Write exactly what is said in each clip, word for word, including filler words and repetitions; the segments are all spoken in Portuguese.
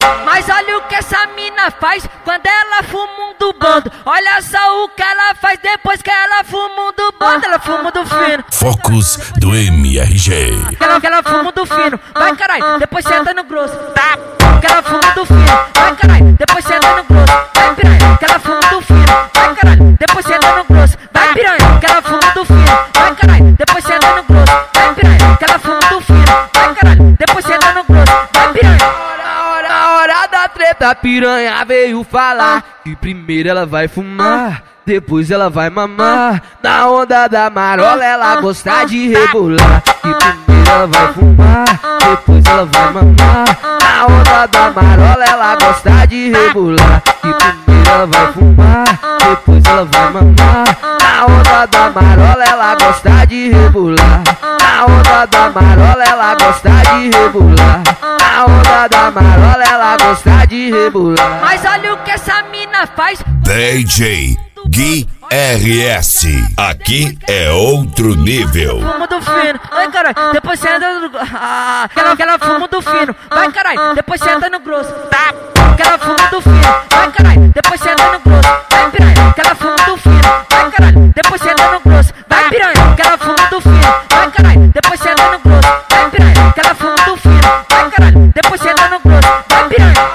Mas olha o que essa mina faz quando ela fuma um do bando. Olha só o que ela faz depois que ela fuma um do bando. Ela fuma do fino. Focos do M R G. Ela, ela fuma do fino. Vai caralho, depois senta no grosso. Tá. Que ela fuma do fino. Vai caralho, depois senta no grosso. Vai piranha, que ela fuma do fino. Vai caralho, depois senta no grosso. Vai piranha, que ela fuma do fino. Vai caralho, depois senta no grosso. Vai piranha, que ela fuma do fino. Vai caralho, depois senta no grosso. Vai piranha. Na hora da treta, a piranha veio falar que primeiro ela vai fumar, depois ela vai mamar. Na onda da marola ela gosta de rebolar. Que primeiro ela vai fumar, depois ela vai mamar. Na onda da marola ela gosta de rebolar. Que primeiro ela vai fumar, depois ela vai mamar. Na onda da marola ela gosta de rebolar. Na onda da marola ela gosta de rebolar. Na onda da marola ela gosta de rebolar. Mas olha o que essa mina faz. D J Gui R S. Aqui é outro nível. Fumo do fino. Ai caralho, depois senta no. Ah, que ela, que ela fuma do fino. Vai caralho, depois senta no grosso. Tá. Que ela fuma do fino. Vai caralho, depois senta no grosso. Vai piranha, que ela fuma do fino. Vai caralho, depois senta no grosso. Vai piranha, que ela fuma do fino. Vai caralho, depois senta no grosso. Vai piranha, que ela fuma do fino. Vai caralho, depois senta no grosso. Vai piranha.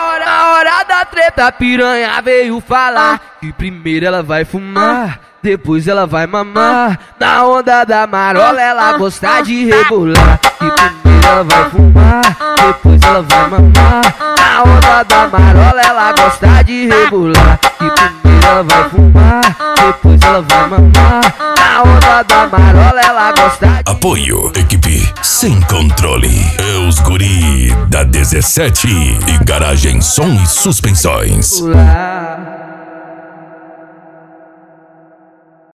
Na hora da treta, a piranha veio falar que primeiro ela vai fumar, depois ela vai mamar. Na onda da marola ela gosta de rebolar. Que primeiro ela vai fumar, depois ela vai mamar. Na onda da marola ela gosta de rebolar. Que primeiro ela vai fumar, depois ela vai mamar. Na onda da marola ela gosta de... Apoio, equipe sem controle. É os guri da dezessete e Garagem Som e Suspensões. rebolar.